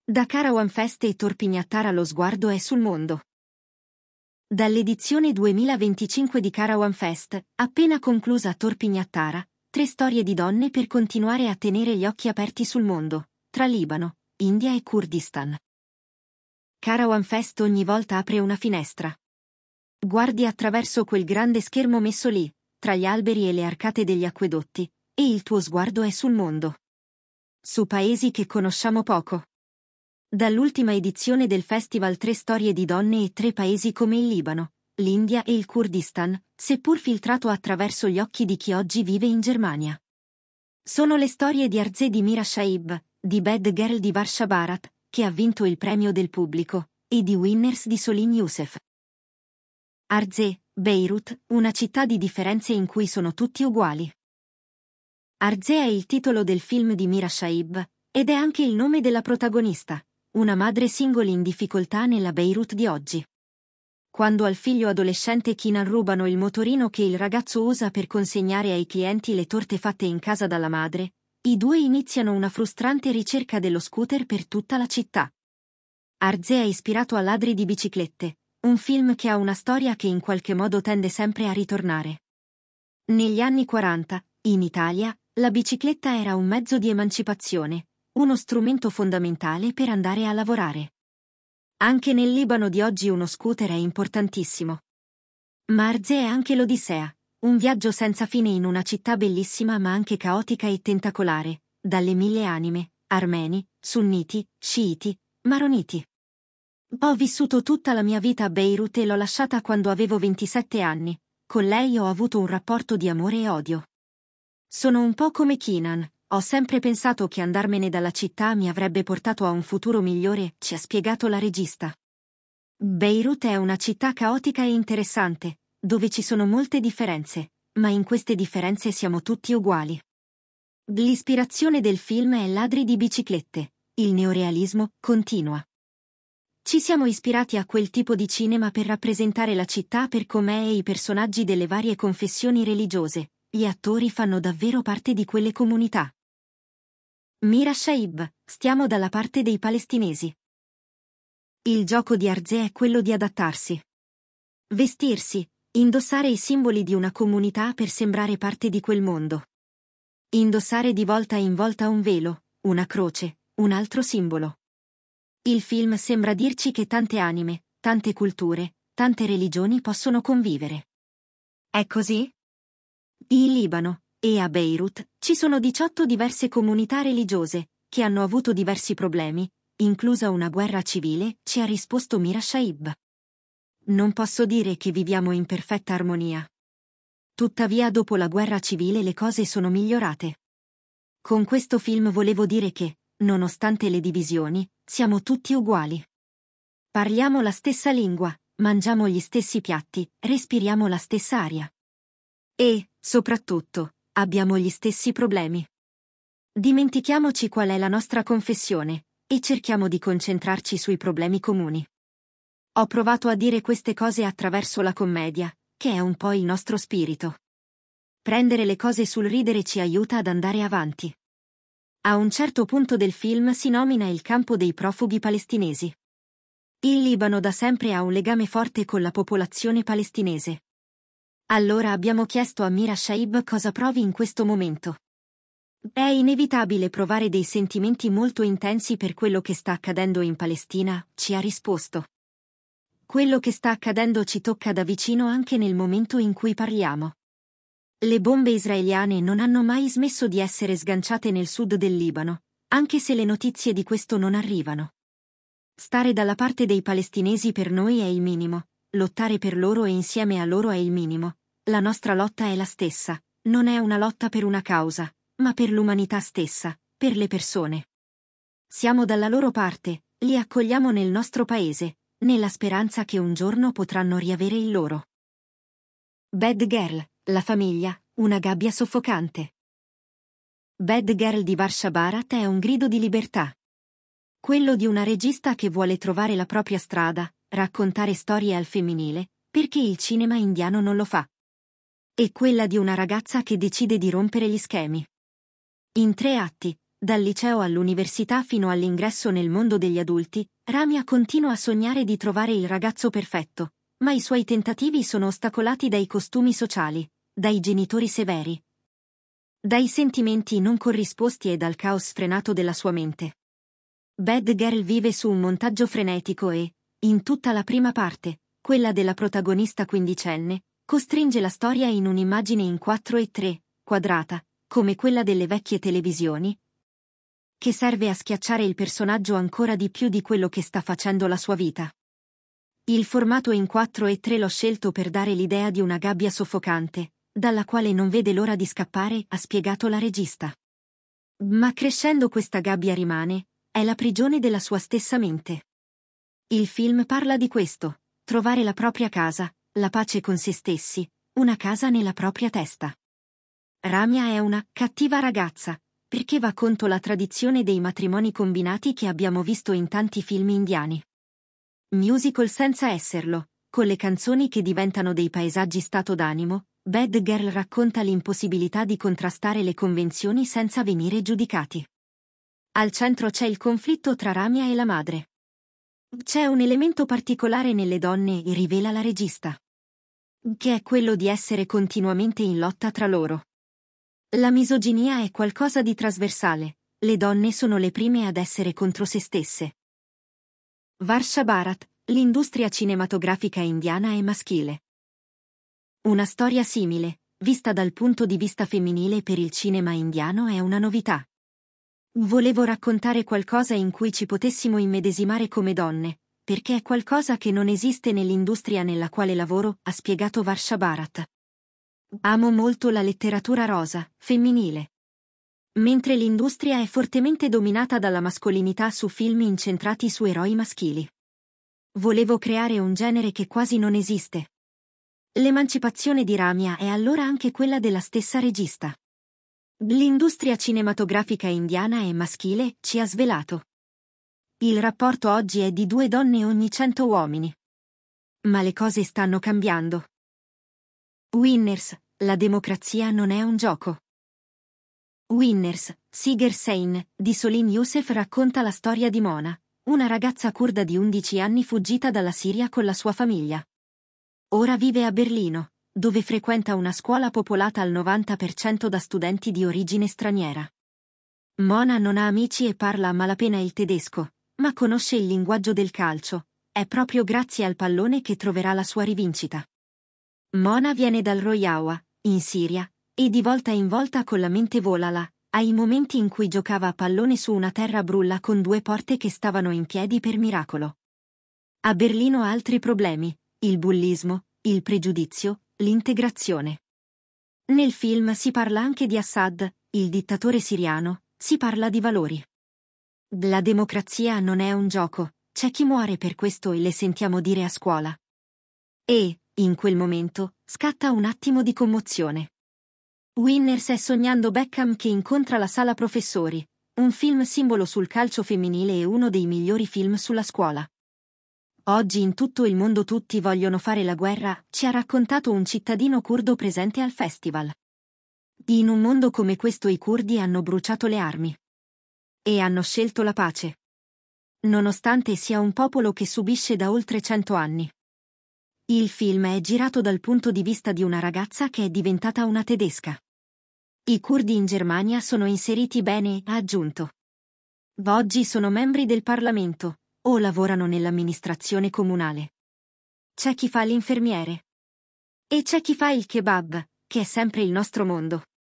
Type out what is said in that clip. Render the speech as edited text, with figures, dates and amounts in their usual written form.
Da Caravan Fest e Torpignattara lo sguardo è sul mondo. Dall'edizione 2025 di Caravan Fest, appena conclusa a Torpignattara, 3 storie di donne per continuare a tenere gli occhi aperti sul mondo, tra Libano, India e Kurdistan. Caravan Fest ogni volta apre una finestra. Guardi attraverso quel grande schermo messo lì, tra gli alberi e le arcate degli acquedotti, e il tuo sguardo è sul mondo. Su paesi che conosciamo poco. Dall'ultima edizione del festival 3 storie di donne e 3 paesi come il Libano, l'India e il Kurdistan, seppur filtrato attraverso gli occhi di chi oggi vive in Germania. Sono le storie di Arze di Mira Shaib, di Bad Girl di Varsha Bharat, che ha vinto il premio del pubblico, e di Winners di Solin Youssef. Arze, Beirut, una città di differenze in cui sono tutti uguali. Arze è il titolo del film di Mira Shaib, ed è anche il nome della protagonista, una madre single in difficoltà nella Beirut di oggi. Quando al figlio adolescente Kinan rubano il motorino che il ragazzo usa per consegnare ai clienti le torte fatte in casa dalla madre, i due iniziano una frustrante ricerca dello scooter per tutta la città. Arze è ispirato a Ladri di biciclette, un film che ha una storia che in qualche modo tende sempre a ritornare. Negli anni 40, in Italia, la bicicletta era un mezzo di emancipazione, uno strumento fondamentale per andare a lavorare. Anche nel Libano di oggi uno scooter è importantissimo. Ma Arze è anche l'Odissea, un viaggio senza fine in una città bellissima ma anche caotica e tentacolare, dalle 1000 anime, armeni, sunniti, sciiti, maroniti. Ho vissuto tutta la mia vita a Beirut e l'ho lasciata quando avevo 27 anni, con lei ho avuto un rapporto di amore e odio. Sono un po' come Kinan. Ho sempre pensato che andarmene dalla città mi avrebbe portato a un futuro migliore, ci ha spiegato la regista. Beirut è una città caotica e interessante, dove ci sono molte differenze, ma in queste differenze siamo tutti uguali. L'ispirazione del film è Ladri di biciclette, il neorealismo continua. Ci siamo ispirati a quel tipo di cinema per rappresentare la città per com'è e i personaggi delle varie confessioni religiose, gli attori fanno davvero parte di quelle comunità. Mira Shaib, stiamo dalla parte dei palestinesi. Il gioco di Arze è quello di adattarsi. Vestirsi, indossare i simboli di una comunità per sembrare parte di quel mondo. Indossare di volta in volta un velo, una croce, un altro simbolo. Il film sembra dirci che tante anime, tante culture, tante religioni possono convivere. È così? In Libano, e a Beirut, ci sono 18 diverse comunità religiose, che hanno avuto diversi problemi, inclusa una guerra civile, ci ha risposto Mira Shaib. Non posso dire che viviamo in perfetta armonia. Tuttavia dopo la guerra civile le cose sono migliorate. Con questo film volevo dire che, nonostante le divisioni, siamo tutti uguali. Parliamo la stessa lingua, mangiamo gli stessi piatti, respiriamo la stessa aria. E, soprattutto, abbiamo gli stessi problemi. Dimentichiamoci qual è la nostra confessione, e cerchiamo di concentrarci sui problemi comuni. Ho provato a dire queste cose attraverso la commedia, che è un po' il nostro spirito. Prendere le cose sul ridere ci aiuta ad andare avanti. A un certo punto del film si nomina il campo dei profughi palestinesi. Il Libano da sempre ha un legame forte con la popolazione palestinese. Allora abbiamo chiesto a Mira Shaib cosa provi in questo momento. È inevitabile provare dei sentimenti molto intensi per quello che sta accadendo in Palestina, ci ha risposto. Quello che sta accadendo ci tocca da vicino anche nel momento in cui parliamo. Le bombe israeliane non hanno mai smesso di essere sganciate nel sud del Libano, anche se le notizie di questo non arrivano. Stare dalla parte dei palestinesi per noi è il minimo. Lottare per loro e insieme a loro è il minimo. La nostra lotta è la stessa, non è una lotta per una causa, ma per l'umanità stessa, per le persone. Siamo dalla loro parte, li accogliamo nel nostro paese, nella speranza che un giorno potranno riavere il loro. Bad Girl, la famiglia, una gabbia soffocante. Bad Girl di Varsha Bharat è un grido di libertà. Quello di una regista che vuole trovare la propria strada, raccontare storie al femminile, perché il cinema indiano non lo fa. E quella di una ragazza che decide di rompere gli schemi. In 3 atti, Dal liceo all'università fino all'ingresso nel mondo degli adulti, Ramya continua a sognare di trovare il ragazzo perfetto, ma i suoi tentativi sono ostacolati dai costumi sociali, dai genitori severi, dai sentimenti non corrisposti e dal caos sfrenato della sua mente. Bad Girl vive su un montaggio frenetico e, in tutta la prima parte, quella della protagonista quindicenne, costringe la storia in un'immagine in 4:3, quadrata, come quella delle vecchie televisioni, che serve a schiacciare il personaggio ancora di più di quello che sta facendo la sua vita. Il formato in 4:3 l'ho scelto per dare l'idea di una gabbia soffocante, dalla quale non vede l'ora di scappare, ha spiegato la regista. Ma crescendo questa gabbia rimane, è la prigione della sua stessa mente. Il film parla di questo, trovare la propria casa, la pace con se stessi, una casa nella propria testa. Ramya è una cattiva ragazza, perché va contro la tradizione dei matrimoni combinati che abbiamo visto in tanti film indiani. Musical senza esserlo, con le canzoni che diventano dei paesaggi stato d'animo, Bad Girl racconta l'impossibilità di contrastare le convenzioni senza venire giudicati. Al centro c'è il conflitto tra Ramya e la madre. C'è un elemento particolare nelle donne, rivela la regista, che è quello di essere continuamente in lotta tra loro. La misoginia è qualcosa di trasversale, le donne sono le prime ad essere contro se stesse. Varsha Bharat, l'industria cinematografica indiana è maschile. Una storia simile, vista dal punto di vista femminile per il cinema indiano è una novità. Volevo raccontare qualcosa in cui ci potessimo immedesimare come donne, perché è qualcosa che non esiste nell'industria nella quale lavoro, ha spiegato Varsha Bharat. Amo molto la letteratura rosa, femminile. Mentre l'industria è fortemente dominata dalla mascolinità su film incentrati su eroi maschili. Volevo creare un genere che quasi non esiste. L'emancipazione di Ramya è allora anche quella della stessa regista. L'industria cinematografica indiana è maschile, ci ha svelato. Il rapporto oggi è di 2 donne ogni 100 uomini. Ma le cose stanno cambiando. Winners, la democrazia non è un gioco. Winners, Siger Sein, di Solim Youssef racconta la storia di Mona, una ragazza curda di 11 anni fuggita dalla Siria con la sua famiglia. Ora vive a Berlino, dove frequenta una scuola popolata al 90% da studenti di origine straniera. Mona non ha amici e parla a malapena il tedesco, ma conosce il linguaggio del calcio, è proprio grazie al pallone che troverà la sua rivincita. Mona viene dal Rojawa, in Siria, e di volta in volta con la mente vola là, ai momenti in cui giocava a pallone su una terra brulla con 2 porte che stavano in piedi per miracolo. A Berlino ha altri problemi, il bullismo, il pregiudizio, l'integrazione. Nel film si parla anche di Assad, il dittatore siriano, si parla di valori. La democrazia non è un gioco, c'è chi muore per questo e le sentiamo dire a scuola. E, in quel momento, scatta un attimo di commozione. Winners è Sognando Beckham che incontra la sala professori, un film simbolo sul calcio femminile e uno dei migliori film sulla scuola. Oggi in tutto il mondo tutti vogliono fare la guerra, ci ha raccontato un cittadino curdo presente al festival. In un mondo come questo i curdi hanno bruciato le armi. E hanno scelto la pace. Nonostante sia un popolo che subisce da oltre 100 anni. Il film è girato dal punto di vista di una ragazza che è diventata una tedesca. I curdi in Germania sono inseriti bene, ha aggiunto. Oggi sono membri del Parlamento, o lavorano nell'amministrazione comunale. C'è chi fa l'infermiere. E c'è chi fa il kebab, che è sempre il nostro mondo.